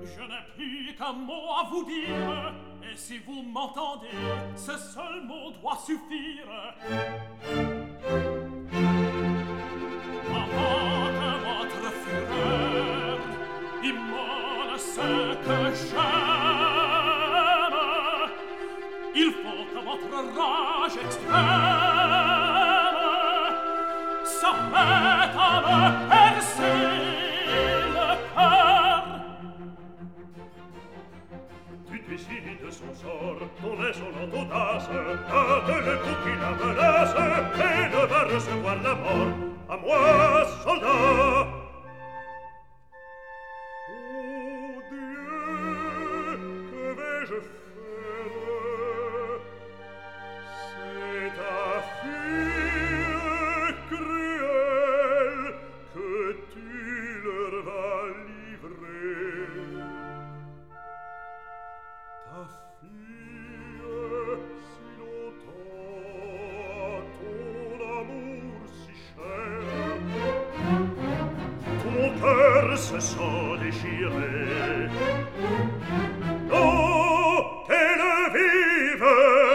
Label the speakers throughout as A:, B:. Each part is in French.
A: Je n'ai plus qu'un mot à vous dire, et si vous m'entendez, ce seul mot doit suffire. Avant que votre fureur immole ce que j'aime, il faut que votre rage extrême s'arrête à me percer le cœur.
B: Tu décides son sort, ton insolente audace, hâte le coup qui la menace, et ne va recevoir la mort. À moi, soldat! Oh Dieu, que vais-je faire? C'est ta fille cruelle que tu leur vas livrer. Ta fille si longtemps, ton amour si cher, ton cœur se sent déchiré. Oh, qu'elle vive!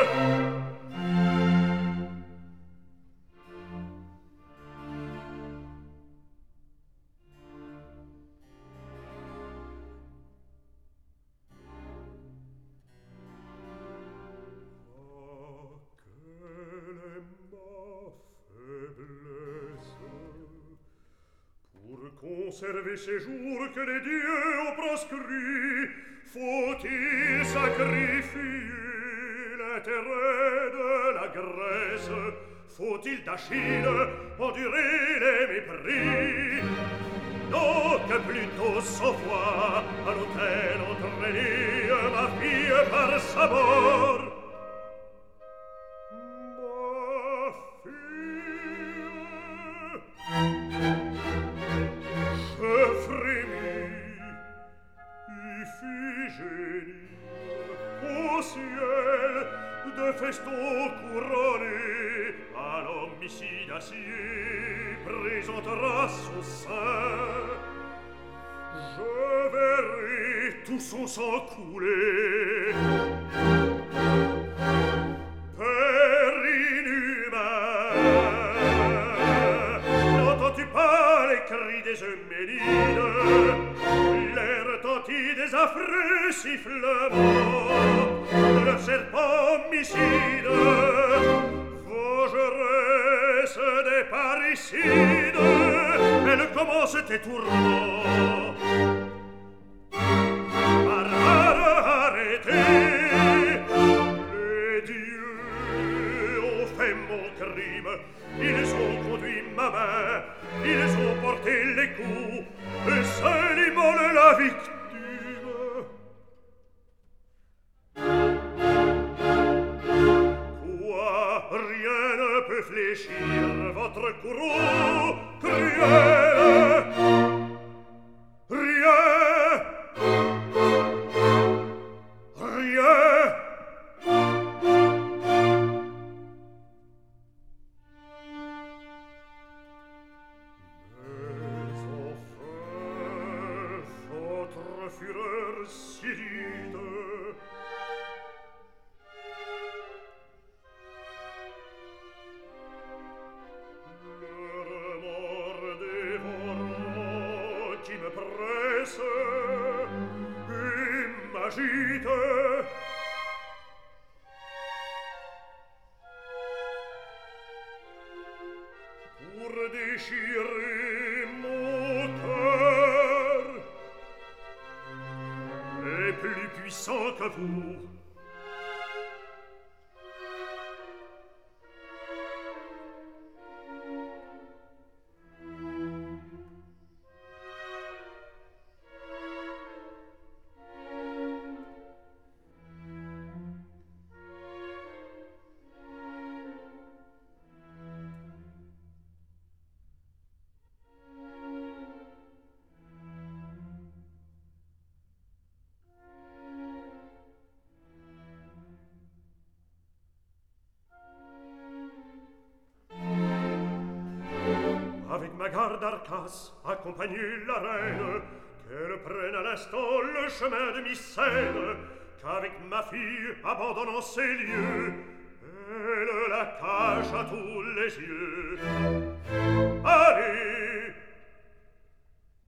B: Conserver ces jours que les dieux ont proscrits, faut-il sacrifier l'intérêt de la Grèce? Faut-il d'Achille endurer les mépris? Non, que plutôt s'envoie à l'autel entraîner ma fille par sa mort. Au ciel de festons couronnés, à l'homicide acier présentera son sein. Je verrai tout son sang couler. Père inhumain, n'entends-tu pas les cris des Euménides? L'air retentit des affreux sifflements de leur serpent homicide, vengeresse des parricides, elle commence tes tourments. Barbare, arrêtez! Les dieux ont fait mon crime, ils ont conduit ma main, ils ont porté les coups, et seul immole la victime. Quoi, rien ne peut fléchir votre courroux cruel? Rien! Rien! Fureur si vide, le remords dévorant qui me presse et m'agite. Pour déchirer mon cœur est plus puissant que vous. Avec ma garde Arcas, accompagner la reine, qu'elle prenne à l'instant le chemin de Mycène, qu'avec ma fille, abandonnant ces lieux, elle la cache à tous les yeux.